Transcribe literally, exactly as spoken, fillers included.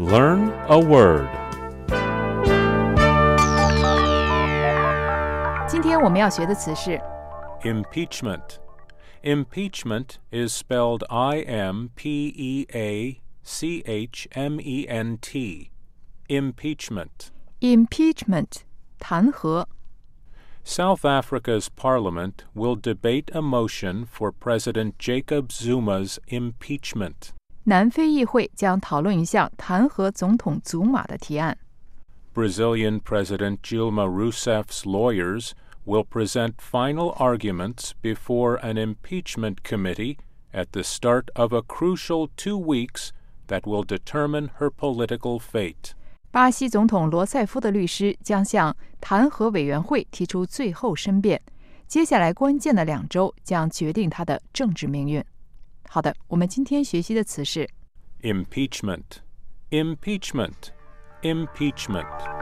Learn a word. 今天我们要学的词是 Impeachment. Impeachment is spelled I M P E A C H M E N T. Impeachment. impeachment 弹劾。 South Africa's parliament will debate a motion for President Jacob Zuma's impeachment. 南非议会将讨论一项弹劾总统祖马的提案。 Brazilian President Dilma Rousseff's lawyers will present final arguments before an impeachment committee at the start of a crucial two weeks that will determine her political fate. 巴西总统罗塞夫的律师将向弹劾委员会提出最后申辩，接下来关键的两周将决定他的政治命运。好的，我们今天学习的词是 Impeachment. Impeachment. Impeachment.